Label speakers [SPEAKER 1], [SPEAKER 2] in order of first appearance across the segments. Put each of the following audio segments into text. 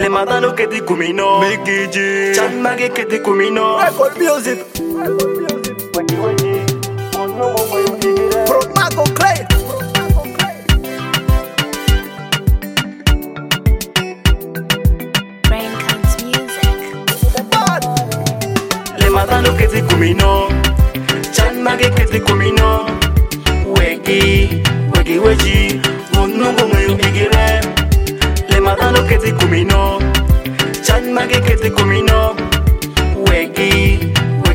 [SPEAKER 1] Le matano che ti cumino Mikiji Chan magi che ti cumino
[SPEAKER 2] Record music Pro Mago Clay
[SPEAKER 3] Braincounts Music.
[SPEAKER 1] Le matano che ti cumino Chan magi che ti cumino Wegi Wegi Munungo mayo igire Le matano che ti cumino Chan magi che ti cumino Wegi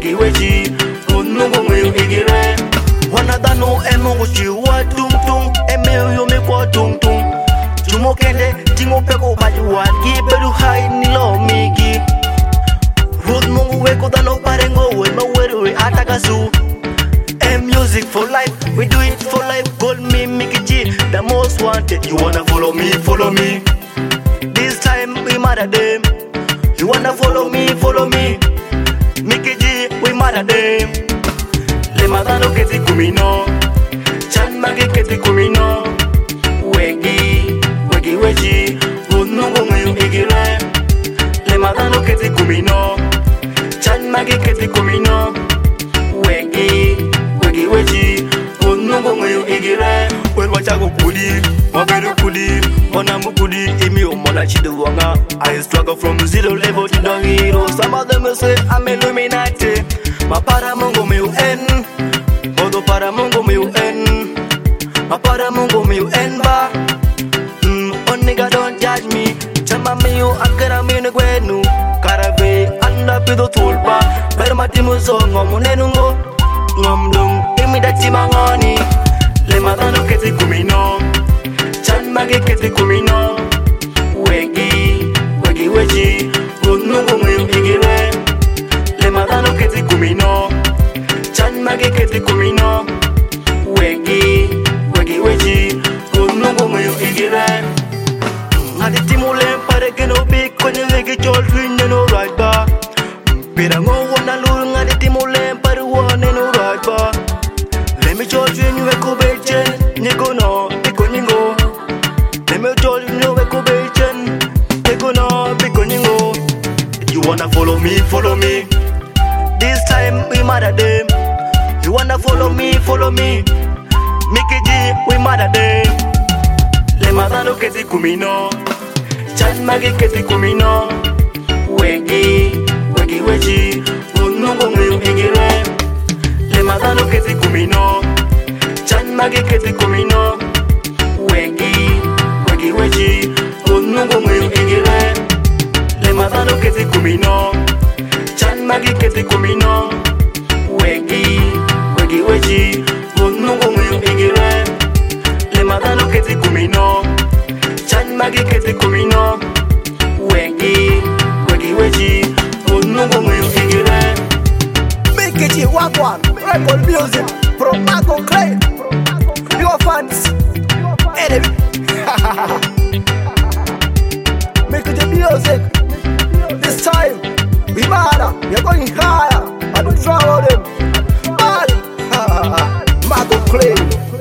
[SPEAKER 1] Munungo mayo igire Wanadano emo uchi wa tung tung Eme yo me kwa tung tung Jumo kende tingo peko majuwa Gi peru hai nilo migi Road mungu weko dano parengo We maweru atakasu music for life, we do it for life. Call me Mickey G, the most wanted. You wanna follow me, follow me. This time we mad at them. You wanna follow me, follow me. Mickey G, we mad at them. Le matano che ti cumino, Chan magi che ti cumino. Wegi, unungo mayo igire. Le matano che ti cumino, Chan magi che ti cumino. Wegi, unungo mayo igire. Well wachago kudi, maberu kudi, onamu kudi, imi omona chiduwanga. I struggle from zero level to the hero. Some of them say I'm Illuminati. Ma para mungo mayo en, modo para mungo mayo en. Ma para mungo mayo en ba. Oh nigga don't judge me. Chama mayo akara mayo negwenu. Karave anda pido tulpa. Pero matimu so ngomu nenungo. Ngomdung imi dati mangoni. Le matano che ti cumino Chan magi che ti cumino Wegi unungo mayo igire. Le matano che ti cumino Chan magi che ti cumino Wegi unungo mayo igire. Adi timule pare che no big kwenye wegi chol no right ba. Pira ngo wana lulu adi timule pare wane no right ba. Let me tell you weko bechen, nigo no, biko ningo. Let me tell you weko bechen, nigo no, biko ningo. You wanna follow me, follow me. This time we mad at them. You wanna follow me, follow me. Mickey G, we mad at them. Le matano che ti cumino, Chan magi che ti cumino. Wegi, unungo mayo igire. Le matano che ti cumino Chan magi che ti cumino Wegi unungo mayo igire. Le matano che ti cumino Chan magi che ti cumino Wegi unungo mayo igire. Le matano che ti cumino Chan magi che ti cumino Wegi unungo mayo igire.
[SPEAKER 2] Mickey G Wagwan Record music Pro Mago Clay Your fans Enemy Mickey G music. This time we matter. We're going higher and we follow them. Mago Clay.